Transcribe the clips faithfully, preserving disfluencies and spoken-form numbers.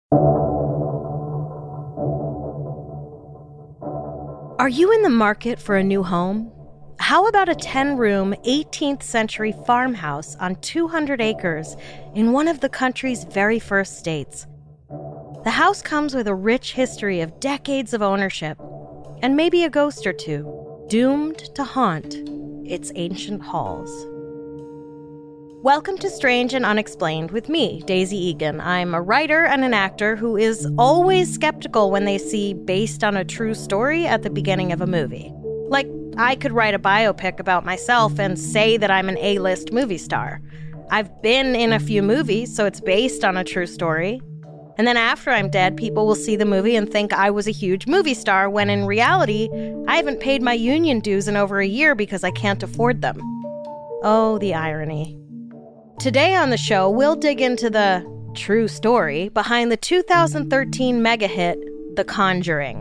Are you in the market for a new home? How about a ten-room, eighteenth century farmhouse on two hundred acres in one of the country's very first states? The house comes with a rich history of decades of ownership, and maybe a ghost or two, doomed to haunt its ancient halls. Welcome to Strange and Unexplained with me, Daisy Egan. I'm a writer and an actor who is always skeptical when they see based on a true story at the beginning of a movie. Like, I could write a biopic about myself and say that I'm an A-list movie star. I've been in a few movies, so it's based on a true story. And then after I'm dead, people will see the movie and think I was a huge movie star, when in reality, I haven't paid my union dues in over a year because I can't afford them. Oh, the irony. Today on the show, we'll dig into the true story behind the two thousand thirteen mega hit, The Conjuring.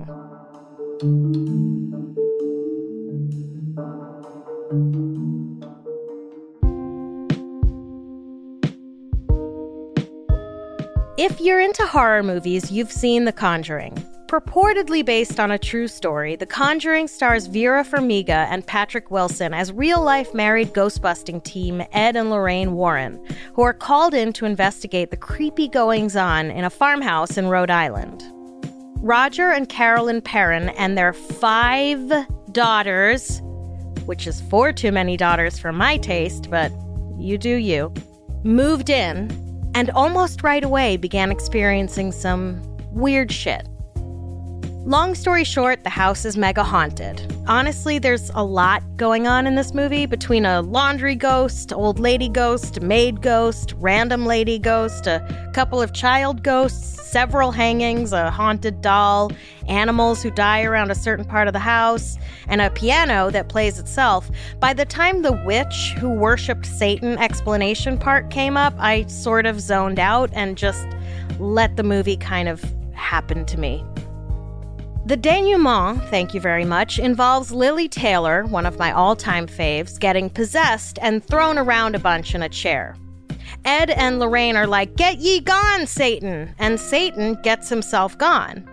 If you're into horror movies, you've seen The Conjuring. Purportedly based on a true story, The Conjuring stars Vera Farmiga and Patrick Wilson as real-life married ghost-busting team Ed and Lorraine Warren, who are called in to investigate the creepy goings-on in a farmhouse in Rhode Island. Roger and Carolyn Perron and their five daughters, which is four too many daughters for my taste, but you do you, moved in and almost right away began experiencing some weird shit. Long story short, the house is mega haunted. Honestly, there's a lot going on in this movie between a laundry ghost, old lady ghost, maid ghost, random lady ghost, a couple of child ghosts, several hangings, a haunted doll, animals who die around a certain part of the house, and a piano that plays itself. By the time the witch who worshipped Satan explanation part came up, I sort of zoned out and just let the movie kind of happen to me. The denouement, thank you very much, involves Lily Taylor, one of my all-time faves, getting possessed and thrown around a bunch in a chair. Ed and Lorraine are like, "Get ye gone, Satan!" And Satan gets himself gone.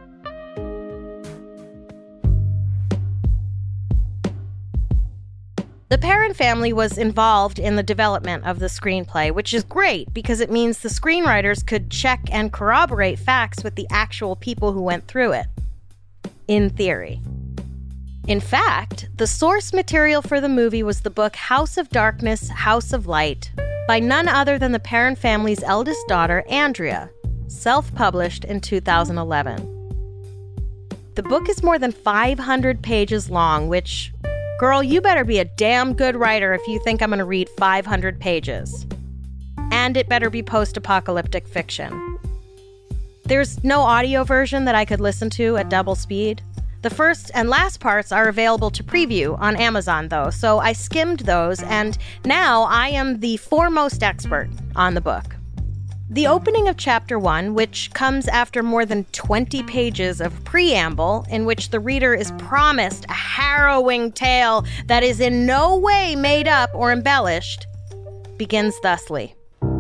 The Perron family was involved in the development of the screenplay, which is great because it means the screenwriters could check and corroborate facts with the actual people who went through it. In theory. In fact, the source material for the movie was the book House of Darkness, House of Light by none other than the Perron family's eldest daughter, Andrea, self-published in two thousand eleven. The book is more than five hundred pages long, which, girl, you better be a damn good writer if you think I'm going to read five hundred pages. And it better be post-apocalyptic fiction. There's no audio version that I could listen to at double speed. The first and last parts are available to preview on Amazon, though, so I skimmed those, and now I am the foremost expert on the book. The opening of Chapter one, which comes after more than twenty pages of preamble, in which the reader is promised a harrowing tale that is in no way made up or embellished, begins thusly.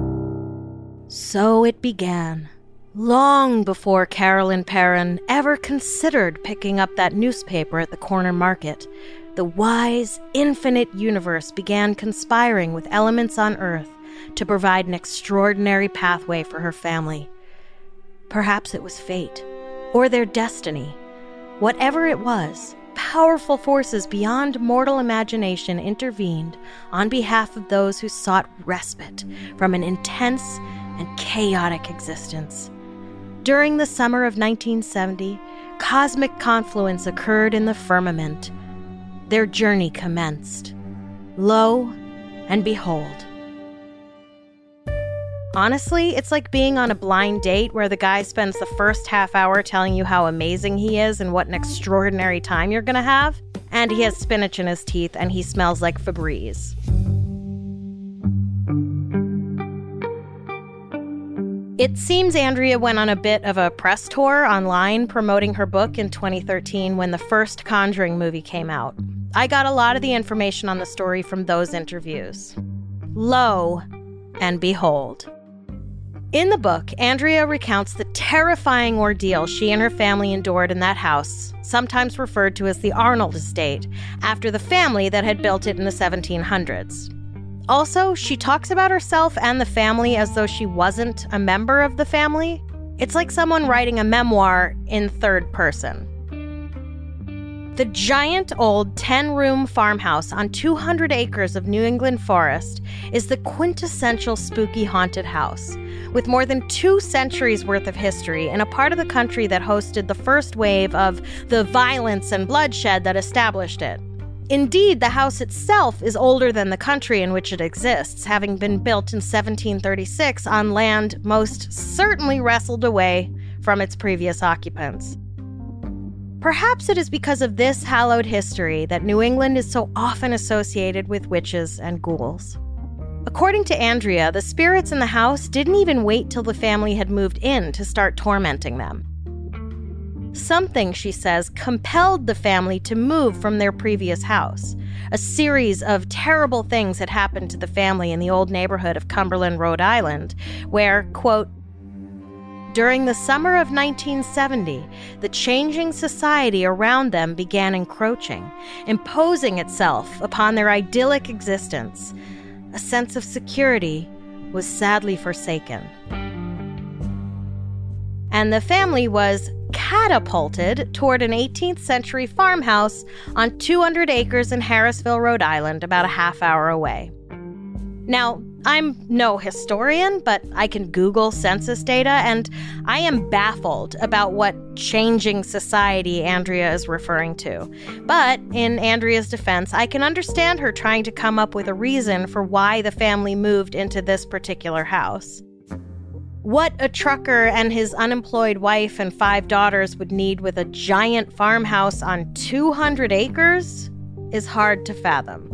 So it began. Long before Carolyn Perron ever considered picking up that newspaper at the corner market, the wise, infinite universe began conspiring with elements on Earth to provide an extraordinary pathway for her family. Perhaps it was fate, or their destiny. Whatever it was, powerful forces beyond mortal imagination intervened on behalf of those who sought respite from an intense and chaotic existence. During the summer of nineteen seventy, cosmic confluence occurred in the firmament. Their journey commenced. Lo and behold. Honestly, it's like being on a blind date where the guy spends the first half hour telling you how amazing he is and what an extraordinary time you're gonna have, and he has spinach in his teeth and he smells like Febreze. It seems Andrea went on a bit of a press tour online promoting her book in twenty thirteen when the first Conjuring movie came out. I got a lot of the information on the story from those interviews. Lo and behold. In the book, Andrea recounts the terrifying ordeal she and her family endured in that house, sometimes referred to as the Arnold Estate, after the family that had built it in the seventeen hundreds. Also, she talks about herself and the family as though she wasn't a member of the family. It's like someone writing a memoir in third person. The giant old ten-room farmhouse on two hundred acres of New England forest is the quintessential spooky haunted house, with more than two centuries worth of history in a part of the country that hosted the first wave of the violence and bloodshed that established it. Indeed, the house itself is older than the country in which it exists, having been built in seventeen thirty-six on land most certainly wrestled away from its previous occupants. Perhaps it is because of this hallowed history that New England is so often associated with witches and ghouls. According to Andrea, the spirits in the house didn't even wait till the family had moved in to start tormenting them. Something, she says, compelled the family to move from their previous house. A series of terrible things had happened to the family in the old neighborhood of Cumberland, Rhode Island, where, quote, during the summer of nineteen seventy, the changing society around them began encroaching, imposing itself upon their idyllic existence. A sense of security was sadly forsaken. And the family was catapulted toward an eighteenth century farmhouse on two hundred acres in Harrisville, Rhode Island, about a half hour away. Now, I'm no historian, but I can Google census data, and I am baffled about what changing society Andrea is referring to. But in Andrea's defense, I can understand her trying to come up with a reason for why the family moved into this particular house. What a trucker and his unemployed wife and five daughters would need with a giant farmhouse on two hundred acres is hard to fathom.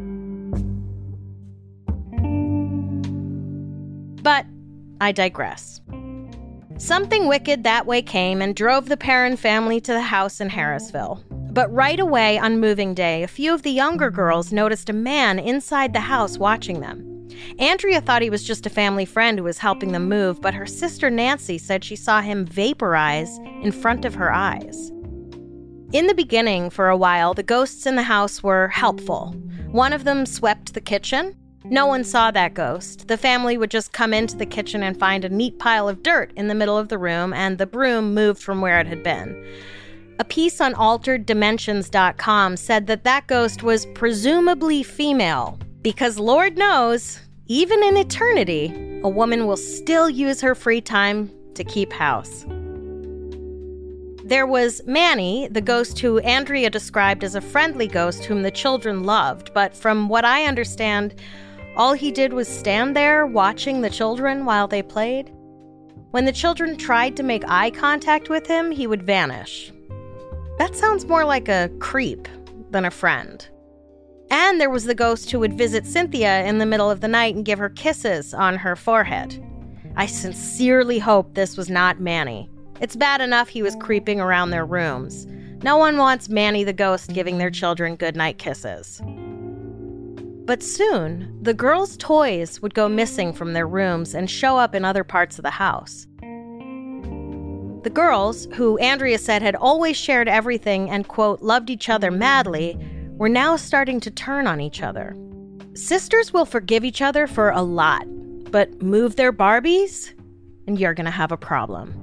But I digress. Something wicked that way came and drove the Perron family to the house in Harrisville. But right away on moving day, a few of the younger girls noticed a man inside the house watching them. Andrea thought he was just a family friend who was helping them move, but her sister Nancy said she saw him vaporize in front of her eyes. In the beginning, for a while, the ghosts in the house were helpful. One of them swept the kitchen. No one saw that ghost. The family would just come into the kitchen and find a neat pile of dirt in the middle of the room, and the broom moved from where it had been. A piece on altered dimensions dot com said that that ghost was presumably female, because Lord knows, even in eternity, a woman will still use her free time to keep house. There was Manny, the ghost who Andrea described as a friendly ghost whom the children loved, but from what I understand, all he did was stand there watching the children while they played. When the children tried to make eye contact with him, he would vanish. That sounds more like a creep than a friend. And there was the ghost who would visit Cynthia in the middle of the night and give her kisses on her forehead. I sincerely hope this was not Manny. It's bad enough he was creeping around their rooms. No one wants Manny the ghost giving their children goodnight kisses. But soon, the girls' toys would go missing from their rooms and show up in other parts of the house. The girls, who Andrea said had always shared everything and, quote, loved each other madly, were now starting to turn on each other. Sisters will forgive each other for a lot, but move their Barbies, and you're gonna have a problem.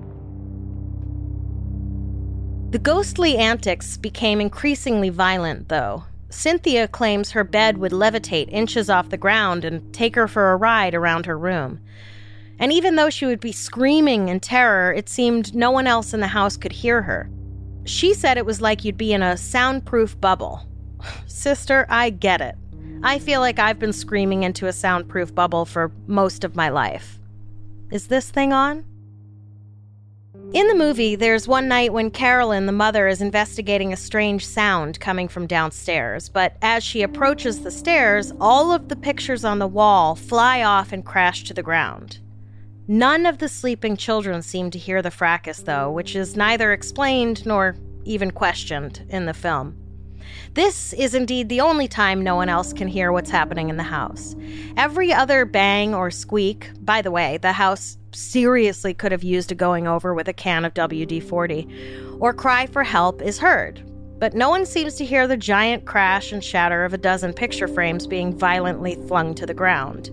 The ghostly antics became increasingly violent, though. Cynthia claims her bed would levitate inches off the ground and take her for a ride around her room. And even though she would be screaming in terror, it seemed no one else in the house could hear her. She said it was like you'd be in a soundproof bubble. Sister, I get it. I feel like I've been screaming into a soundproof bubble for most of my life. Is this thing on? In the movie, there's one night when Carolyn, the mother, is investigating a strange sound coming from downstairs, but as she approaches the stairs, all of the pictures on the wall fly off and crash to the ground. None of the sleeping children seem to hear the fracas, though, which is neither explained nor even questioned in the film. This is indeed the only time no one else can hear what's happening in the house. Every other bang or squeak, by the way, the house seriously could have used a going over with a can of W D forty, or cry for help is heard. But no one seems to hear the giant crash and shatter of a dozen picture frames being violently flung to the ground.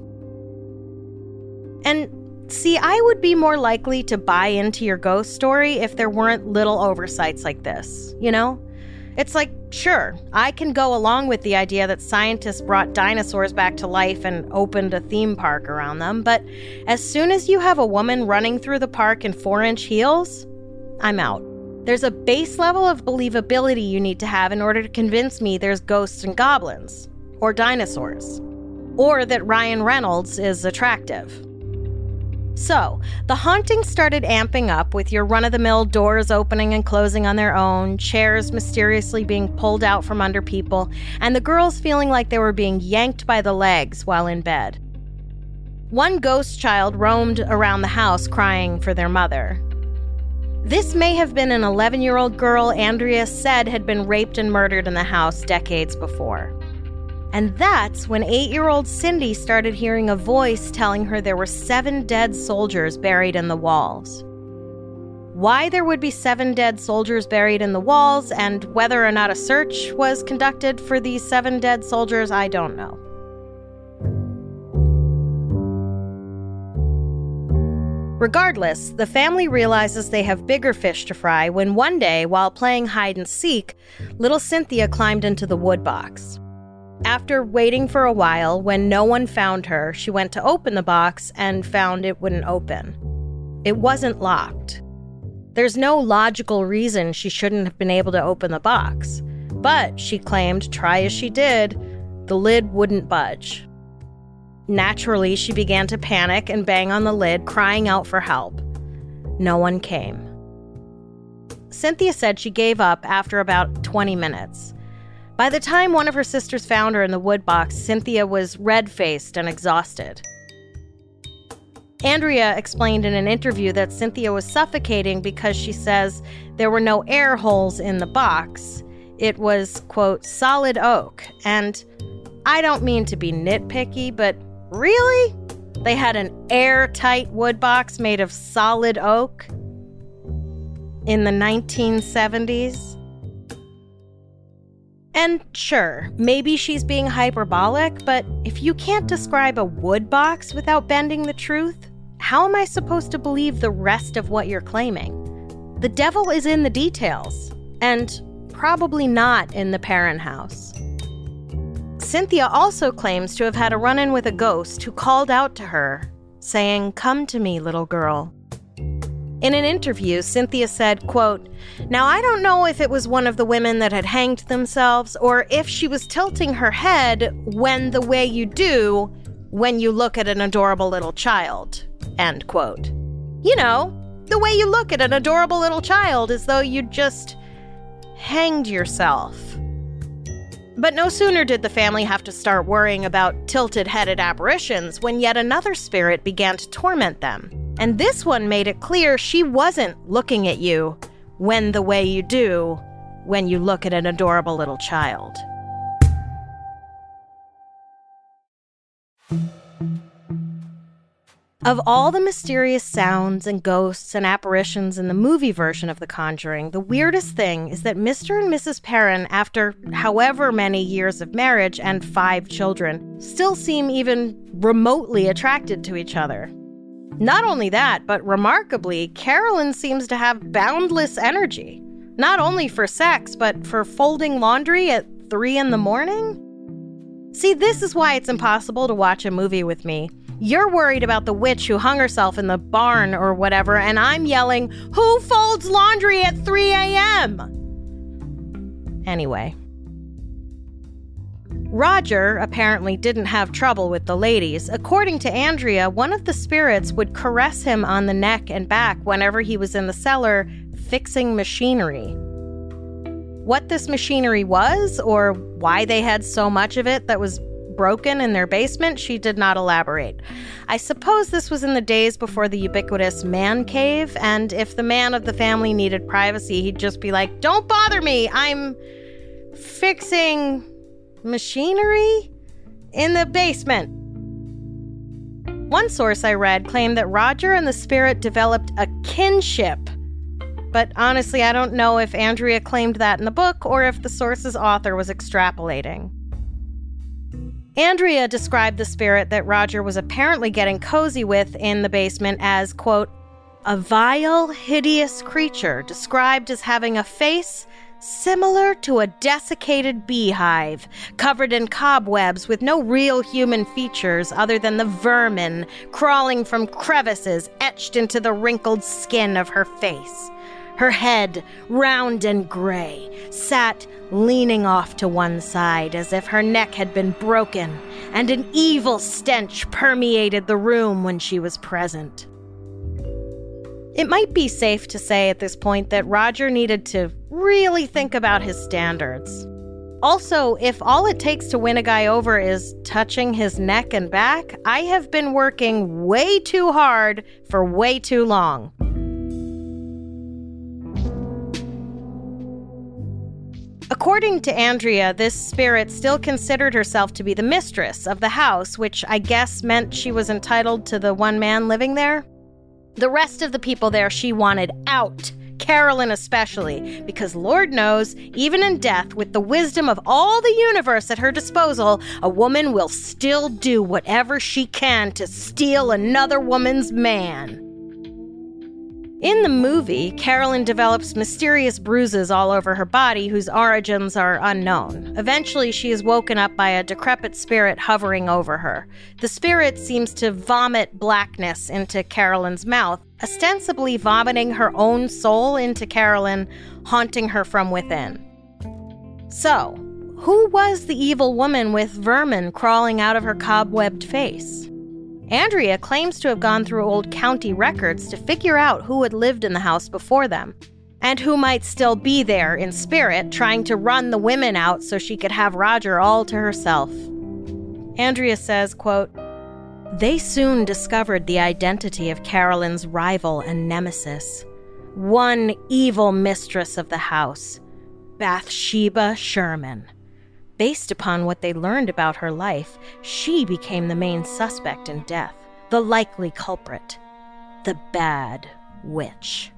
And see, I would be more likely to buy into your ghost story if there weren't little oversights like this, you know? It's like, sure, I can go along with the idea that scientists brought dinosaurs back to life and opened a theme park around them, but as soon as you have a woman running through the park in four-inch heels, I'm out. There's a base level of believability you need to have in order to convince me there's ghosts and goblins, or dinosaurs, or that Ryan Reynolds is attractive. So, the haunting started amping up with your run-of-the-mill doors opening and closing on their own, chairs mysteriously being pulled out from under people, and the girls feeling like they were being yanked by the legs while in bed. One ghost child roamed around the house crying for their mother. This may have been an eleven-year-old girl Andrea said had been raped and murdered in the house decades before. And that's when eight-year-old Cindy started hearing a voice telling her there were seven dead soldiers buried in the walls. Why there would be seven dead soldiers buried in the walls and whether or not a search was conducted for these seven dead soldiers, I don't know. Regardless, the family realizes they have bigger fish to fry when one day, while playing hide and seek, little Cynthia climbed into the wood box. After waiting for a while, when no one found her, she went to open the box and found it wouldn't open. It wasn't locked. There's no logical reason she shouldn't have been able to open the box. But, she claimed, try as she did, the lid wouldn't budge. Naturally, she began to panic and bang on the lid, crying out for help. No one came. Cynthia said she gave up after about twenty minutes. By the time one of her sisters found her in the wood box, Cynthia was red-faced and exhausted. Andrea explained in an interview that Cynthia was suffocating because she says there were no air holes in the box. It was, quote, solid oak. And I don't mean to be nitpicky, but really? They had an airtight wood box made of solid oak in the nineteen seventies? And sure, maybe she's being hyperbolic, but if you can't describe a wood box without bending the truth, how am I supposed to believe the rest of what you're claiming? The devil is in the details, and probably not in the Perron house. Cynthia also claims to have had a run-in with a ghost who called out to her, saying, "Come to me, little girl." In an interview, Cynthia said, quote, "Now I don't know if it was one of the women that had hanged themselves or if she was tilting her head when the way you do when you look at an adorable little child," end quote. You know, the way you look at an adorable little child as though you just hanged yourself. But no sooner did the family have to start worrying about tilted-headed apparitions when yet another spirit began to torment them. And this one made it clear she wasn't looking at you when the way you do when you look at an adorable little child. Of all the mysterious sounds and ghosts and apparitions in the movie version of The Conjuring, the weirdest thing is that Mister and Missus Perron, after however many years of marriage and five children, still seem even remotely attracted to each other. Not only that, but remarkably, Carolyn seems to have boundless energy. Not only for sex, but for folding laundry at three in the morning? See, this is why it's impossible to watch a movie with me. You're worried about the witch who hung herself in the barn or whatever, and I'm yelling, "Who folds laundry at three a.m.? Anyway. Roger apparently didn't have trouble with the ladies. According to Andrea, one of the spirits would caress him on the neck and back whenever he was in the cellar fixing machinery. What this machinery was, or why they had so much of it that was broken in their basement, she did not elaborate. I suppose this was in the days before the ubiquitous man cave, and if the man of the family needed privacy, he'd just be like, "Don't bother me, I'm fixing machinery in the basement. One source I read claimed that Roger and the spirit developed a kinship. But honestly, I don't know if Andrea claimed that in the book or if the source's author was extrapolating. Andrea described the spirit that Roger was apparently getting cozy with in the basement as, quote, a vile, hideous creature described as having a face similar to a desiccated beehive, covered in cobwebs with no real human features other than the vermin crawling from crevices etched into the wrinkled skin of her face. Her head, round and gray, sat leaning off to one side as if her neck had been broken, and an evil stench permeated the room when she was present. It might be safe to say at this point that Roger needed to really think about his standards. Also, if all it takes to win a guy over is touching his neck and back, I have been working way too hard for way too long. According to Andrea, this spirit still considered herself to be the mistress of the house, which I guess meant she was entitled to the one man living there. The rest of the people there she wanted out, Carolyn especially, because Lord knows, even in death, with the wisdom of all the universe at her disposal, a woman will still do whatever she can to steal another woman's man. In the movie, Carolyn develops mysterious bruises all over her body whose origins are unknown. Eventually, she is woken up by a decrepit spirit hovering over her. The spirit seems to vomit blackness into Carolyn's mouth, ostensibly vomiting her own soul into Carolyn, haunting her from within. So, who was the evil woman with vermin crawling out of her cobwebbed face? Andrea claims to have gone through old county records to figure out who had lived in the house before them, and who might still be there in spirit trying to run the women out so she could have Roger all to herself. Andrea says, quote, they soon discovered the identity of Carolyn's rival and nemesis, one evil mistress of the house, Bathsheba Sherman. Based upon what they learned about her life, she became the main suspect in death, the likely culprit, the bad witch.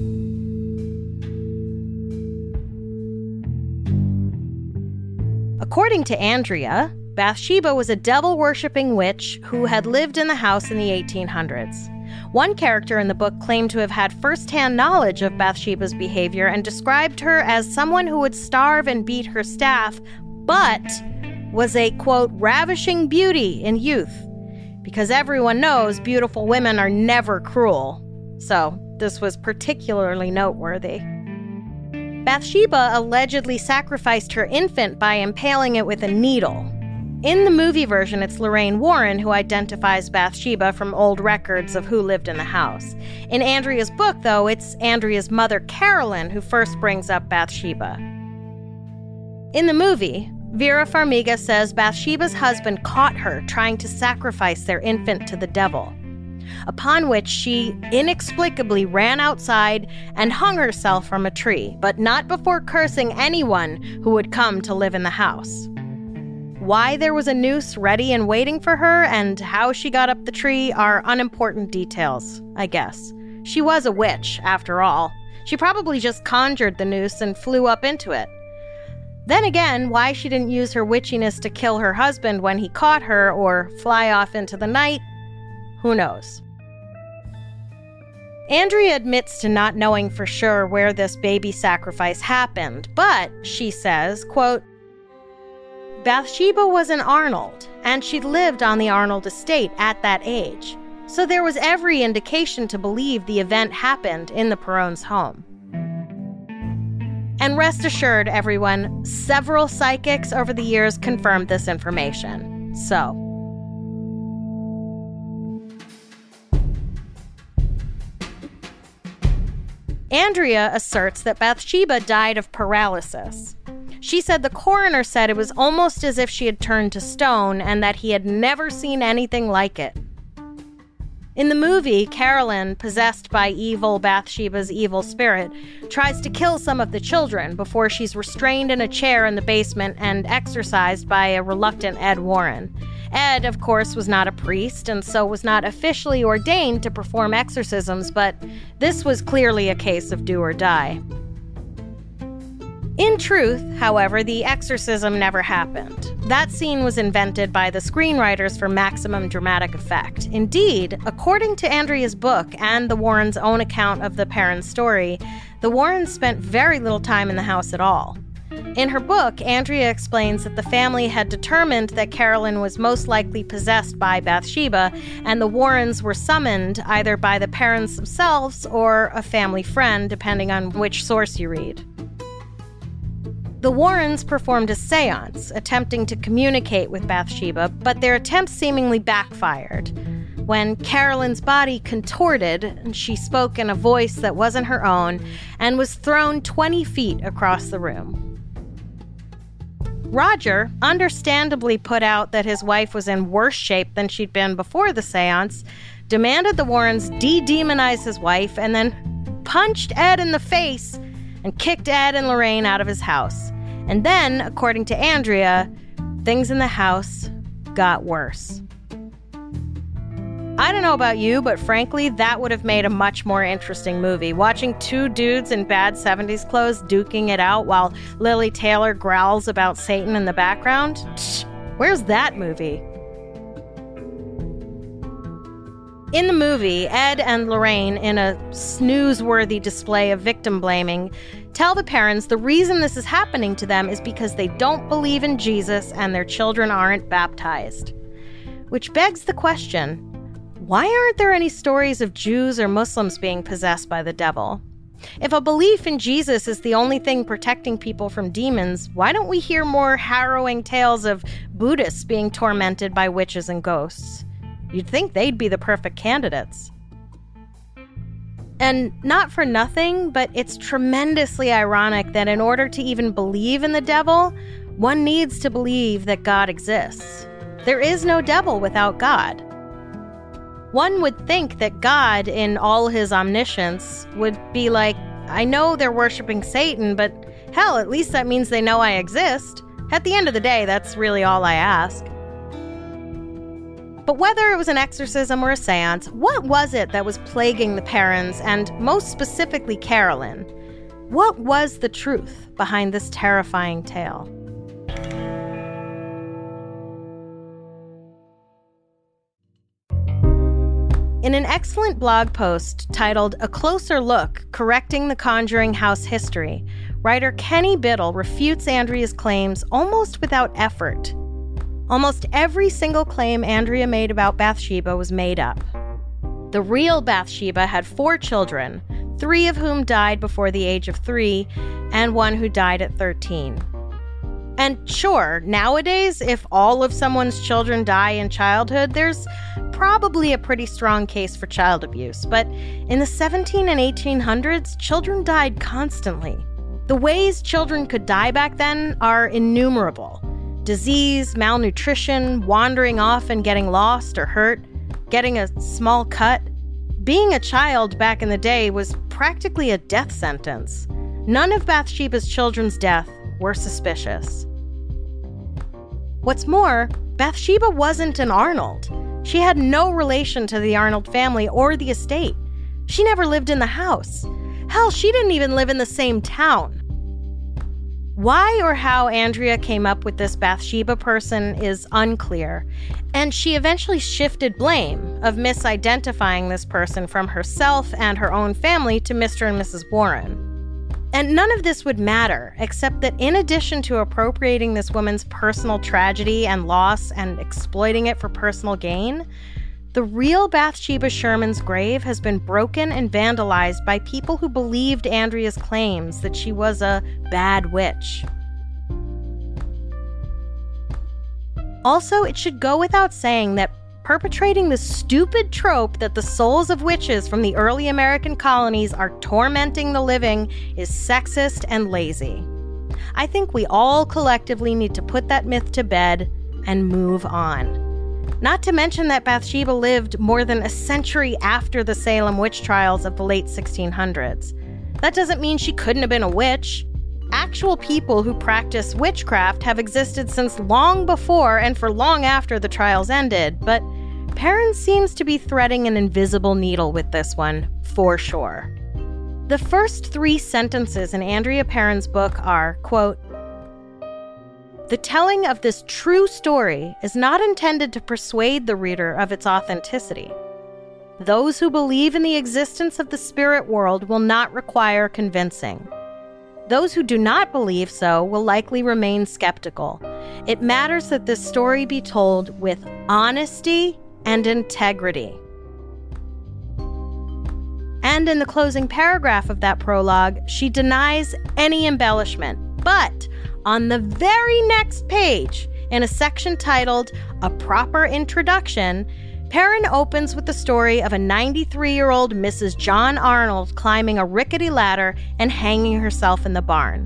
According to Andrea, Bathsheba was a devil-worshipping witch who had lived in the house in the eighteen hundreds. One character in the book claimed to have had first-hand knowledge of Bathsheba's behavior and described her as someone who would starve and beat her staff, but was a, quote, ravishing beauty in youth, because everyone knows beautiful women are never cruel. So this was particularly noteworthy. Bathsheba allegedly sacrificed her infant by impaling it with a needle. In the movie version, it's Lorraine Warren who identifies Bathsheba from old records of who lived in the house. In Andrea's book, though, it's Andrea's mother, Carolyn, who first brings up Bathsheba. In the movie, Vera Farmiga says Bathsheba's husband caught her trying to sacrifice their infant to the devil, upon which she inexplicably ran outside and hung herself from a tree, but not before cursing anyone who would come to live in the house. Why there was a noose ready and waiting for her and how she got up the tree are unimportant details, I guess. She was a witch, after all. She probably just conjured the noose and flew up into it. Then again, why she didn't use her witchiness to kill her husband when he caught her or fly off into the night, who knows? Andrea admits to not knowing for sure where this baby sacrifice happened, but, she says, quote, Bathsheba was an Arnold, and she'd lived on the Arnold estate at that age, so there was every indication to believe the event happened in the Perrons' home. And rest assured, everyone, several psychics over the years confirmed this information. So, Andrea asserts that Bathsheba died of paralysis. She said the coroner said it was almost as if she had turned to stone and that he had never seen anything like it. In the movie, Carolyn, possessed by evil Bathsheba's evil spirit, tries to kill some of the children before she's restrained in a chair in the basement and exorcised by a reluctant Ed Warren. Ed, of course, was not a priest and so was not officially ordained to perform exorcisms, but this was clearly a case of do or die. In truth, however, the exorcism never happened. That scene was invented by the screenwriters for maximum dramatic effect. Indeed, according to Andrea's book and the Warrens' own account of the parents' story, the Warrens spent very little time in the house at all. In her book, Andrea explains that the family had determined that Carolyn was most likely possessed by Bathsheba, and the Warrens were summoned either by the parents themselves or a family friend, depending on which source you read. The Warrens performed a seance, attempting to communicate with Bathsheba, but their attempts seemingly backfired. When Carolyn's body contorted, she spoke in a voice that wasn't her own and was thrown twenty feet across the room. Roger, understandably put out that his wife was in worse shape than she'd been before the seance, demanded the Warrens de-demonize his wife and then punched Ed in the face and kicked Ed and Lorraine out of his house. And then, according to Andrea, things in the house got worse. I don't know about you, but frankly, that would have made a much more interesting movie. Watching two dudes in bad seventies clothes duking it out while Lily Taylor growls about Satan in the background? Psh, where's that movie? In the movie, Ed and Lorraine, in a snooze-worthy display of victim blaming, tell the parents the reason this is happening to them is because they don't believe in Jesus and their children aren't baptized. Which begs the question, why aren't there any stories of Jews or Muslims being possessed by the devil? If a belief in Jesus is the only thing protecting people from demons, why don't we hear more harrowing tales of Buddhists being tormented by witches and ghosts? You'd think they'd be the perfect candidates. And not for nothing, but it's tremendously ironic that in order to even believe in the devil, one needs to believe that God exists. There is no devil without God. One would think that God, in all his omniscience, would be like, I know they're worshiping Satan, but hell, at least that means they know I exist. At the end of the day, that's really all I ask. But whether it was an exorcism or a seance, what was it that was plaguing the parents, and most specifically Carolyn? What was the truth behind this terrifying tale? In an excellent blog post titled A Closer Look, Correcting the Conjuring House History, writer Kenny Biddle refutes Andrea's claims almost without effort. Almost every single claim Andrea made about Bathsheba was made up. The real Bathsheba had four children, three of whom died before the age of three, and one who died at thirteen. And sure, nowadays, if all of someone's children die in childhood, there's probably a pretty strong case for child abuse. But in the seventeen and eighteen hundreds, children died constantly. The ways children could die back then are innumerable. Disease, malnutrition, wandering off and getting lost or hurt, getting a small cut. Being a child back in the day was practically a death sentence. None of Bathsheba's children's death were suspicious. What's more, Bathsheba wasn't an Arnold. She had no relation to the Arnold family or the estate. She never lived in the house. Hell, she didn't even live in the same town. Why or how Andrea came up with this Bathsheba person is unclear, and she eventually shifted blame of misidentifying this person from herself and her own family to Mister and Missus Warren. And none of this would matter, except that in addition to appropriating this woman's personal tragedy and loss and exploiting it for personal gain, the real Bathsheba Sherman's grave has been broken and vandalized by people who believed Andrea's claims that she was a bad witch. Also, it should go without saying that perpetrating the stupid trope that the souls of witches from the early American colonies are tormenting the living is sexist and lazy. I think we all collectively need to put that myth to bed and move on. Not to mention that Bathsheba lived more than a century after the Salem witch trials of the late sixteen hundreds. That doesn't mean she couldn't have been a witch. Actual people who practice witchcraft have existed since long before and for long after the trials ended, but Perrin seems to be threading an invisible needle with this one, for sure. The first three sentences in Andrea Perrin's book are, quote, "The telling of this true story is not intended to persuade the reader of its authenticity. Those who believe in the existence of the spirit world will not require convincing. Those who do not believe so will likely remain skeptical. It matters that this story be told with honesty and integrity." And in the closing paragraph of that prologue, she denies any embellishment. But on the very next page, in a section titled "A Proper Introduction," Perrin opens with the story of a ninety-three-year-old Missus John Arnold climbing a rickety ladder and hanging herself in the barn.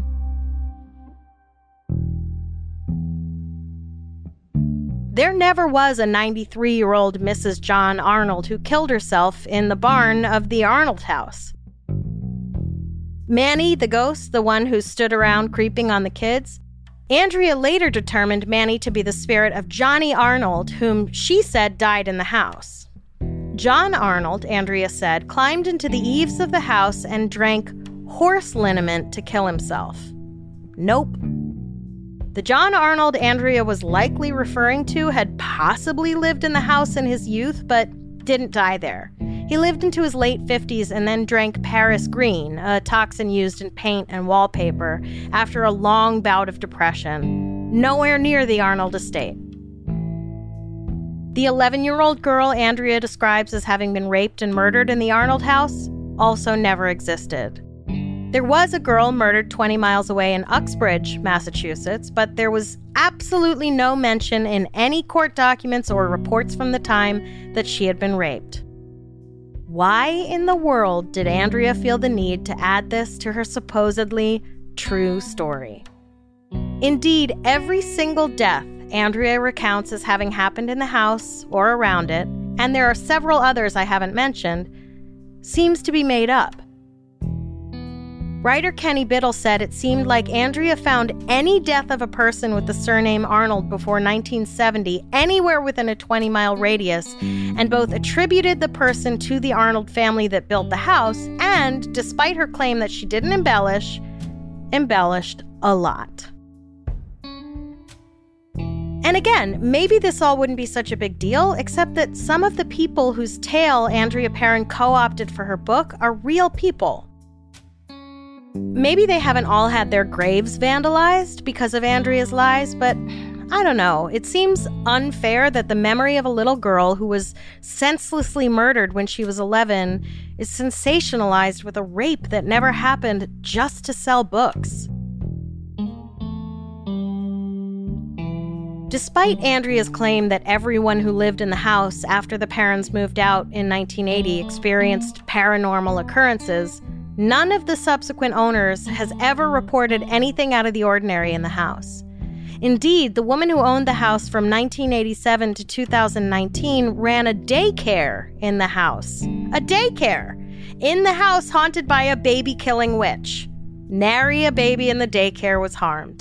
There never was a ninety-three-year-old Missus John Arnold who killed herself in the barn of the Arnold house. Manny, the ghost, the one who stood around creeping on the kids, Andrea later determined Manny to be the spirit of Johnny Arnold, whom she said died in the house. John Arnold, Andrea said, climbed into the eaves of the house and drank horse liniment to kill himself. Nope. The John Arnold Andrea was likely referring to had possibly lived in the house in his youth, but didn't die there. He lived into his late fifties and then drank Paris Green, a toxin used in paint and wallpaper, after a long bout of depression. Nowhere near the Arnold estate. The eleven-year-old girl Andrea describes as having been raped and murdered in the Arnold house also never existed. There was a girl murdered twenty miles away in Uxbridge, Massachusetts, but there was absolutely no mention in any court documents or reports from the time that she had been raped. Why in the world did Andrea feel the need to add this to her supposedly true story? Indeed, every single death Andrea recounts as having happened in the house or around it, and there are several others I haven't mentioned, seems to be made up. Writer Kenny Biddle said it seemed like Andrea found any death of a person with the surname Arnold before nineteen seventy anywhere within a twenty-mile radius, and both attributed the person to the Arnold family that built the house and, despite her claim that she didn't embellish, embellished a lot. And again, maybe this all wouldn't be such a big deal, except that some of the people whose tale Andrea Perrin co-opted for her book are real people. Maybe they haven't all had their graves vandalized because of Andrea's lies, but I don't know. It seems unfair that the memory of a little girl who was senselessly murdered when she was eleven is sensationalized with a rape that never happened just to sell books. Despite Andrea's claim that everyone who lived in the house after the Perrins moved out in nineteen eighty experienced paranormal occurrences, none of the subsequent owners has ever reported anything out of the ordinary in the house. Indeed, the woman who owned the house from nineteen eighty-seven to two thousand nineteen ran a daycare in the house. A daycare! In the house haunted by a baby-killing witch. Nary a baby in the daycare was harmed.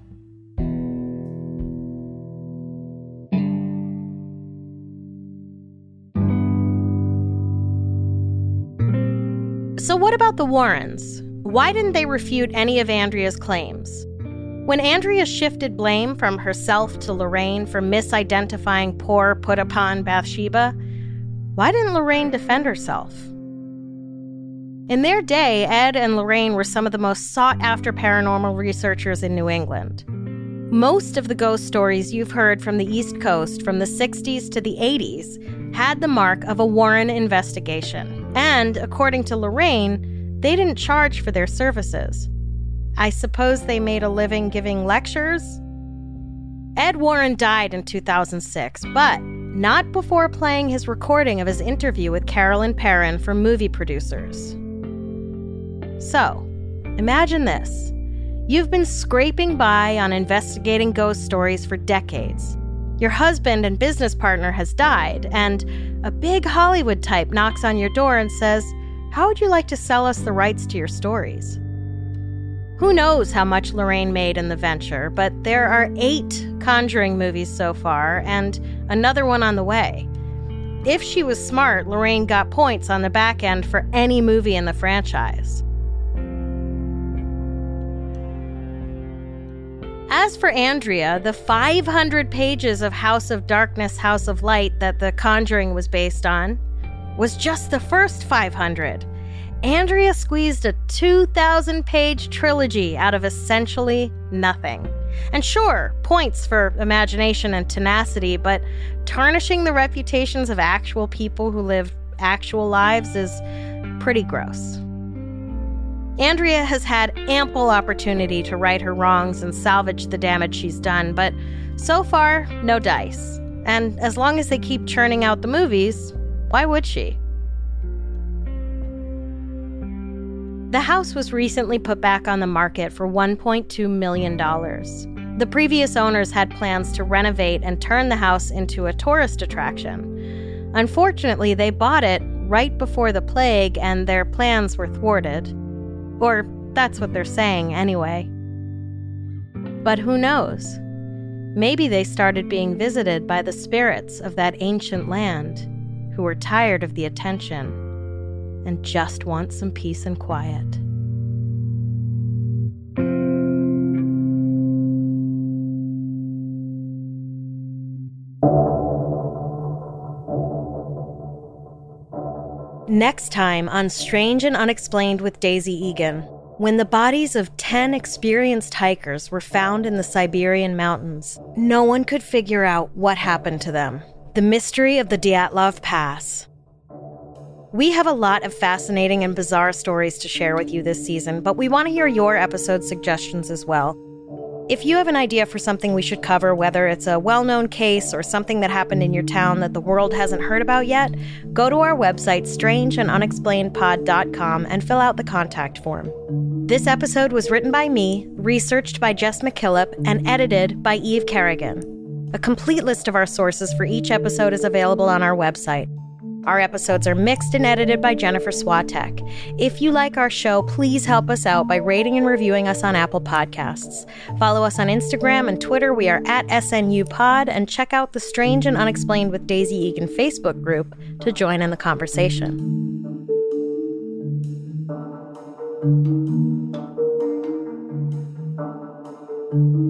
So what about the Warrens? Why didn't they refute any of Andrea's claims? When Andrea shifted blame from herself to Lorraine for misidentifying poor put-upon Bathsheba, why didn't Lorraine defend herself? In their day, Ed and Lorraine were some of the most sought-after paranormal researchers in New England. Most of the ghost stories you've heard from the East Coast from the sixties to the eighties had the mark of a Warren investigation. And, according to Lorraine, they didn't charge for their services. I suppose they made a living giving lectures? Ed Warren died in two thousand six, but not before playing his recording of his interview with Carolyn Perrin for movie producers. So, imagine this. You've been scraping by on investigating ghost stories for decades. Your husband and business partner has died, and a big Hollywood type knocks on your door and says, "How would you like to sell us the rights to your stories?" Who knows how much Lorraine made in the venture, but there are eight Conjuring movies so far, and another one on the way. If she was smart, Lorraine got points on the back end for any movie in the franchise. As for Andrea, the five hundred pages of House of Darkness, House of Light that The Conjuring was based on was just the first five hundred. Andrea squeezed a two thousand page trilogy out of essentially nothing. And sure, points for imagination and tenacity, but tarnishing the reputations of actual people who live actual lives is pretty gross. Andrea has had ample opportunity to right her wrongs and salvage the damage she's done, but so far, no dice. And as long as they keep churning out the movies, why would she? The house was recently put back on the market for one point two million dollars. The previous owners had plans to renovate and turn the house into a tourist attraction. Unfortunately, they bought it right before the plague, and their plans were thwarted. Or that's what they're saying anyway. But who knows? Maybe they started being visited by the spirits of that ancient land who were tired of the attention and just want some peace and quiet. Next time on Strange and Unexplained with Daisy Egan, when the bodies of ten experienced hikers were found in the Siberian mountains, no one could figure out what happened to them. The mystery of the Dyatlov Pass. We have a lot of fascinating and bizarre stories to share with you this season, but we want to hear your episode suggestions as well. If you have an idea for something we should cover, whether it's a well-known case or something that happened in your town that the world hasn't heard about yet, go to our website, strange and unexplained pod dot com, and fill out the contact form. This episode was written by me, researched by Jess McKillop, and edited by Eve Kerrigan. A complete list of our sources for each episode is available on our website. Our episodes are mixed and edited by Jennifer Swatek. If you like our show, please help us out by rating and reviewing us on Apple Podcasts. Follow us on Instagram and Twitter. We are at S N U Pod, and check out the Strange and Unexplained with Daisy Egan Facebook group to join in the conversation. Thank you.